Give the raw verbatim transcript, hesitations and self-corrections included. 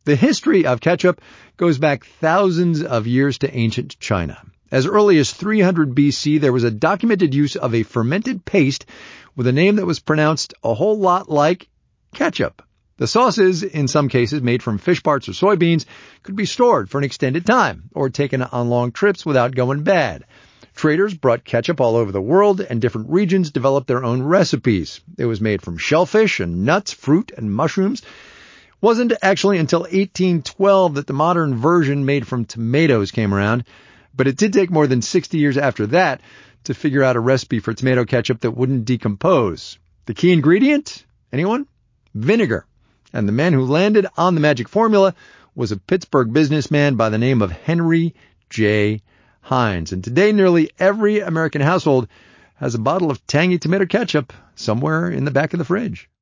The history of ketchup goes back thousands of years to ancient China. As early as three hundred B C, there was a documented use of a fermented paste with a name that was pronounced a whole lot like ketchup. The sauces, in some cases made from fish parts or soybeans, could be stored for an extended time or taken on long trips without going bad. Traders brought ketchup all over the world, and different regions developed their own recipes. It was made from shellfish and nuts, fruit, and mushrooms. It wasn't actually until eighteen twelve that the modern version made from tomatoes came around, but it did take more than sixty years after that to figure out a recipe for tomato ketchup that wouldn't decompose. The key ingredient? Anyone? Vinegar. And the man who landed on the magic formula was a Pittsburgh businessman by the name of Henry J. Heinz. And today, nearly every American household has a bottle of tangy tomato ketchup somewhere in the back of the fridge.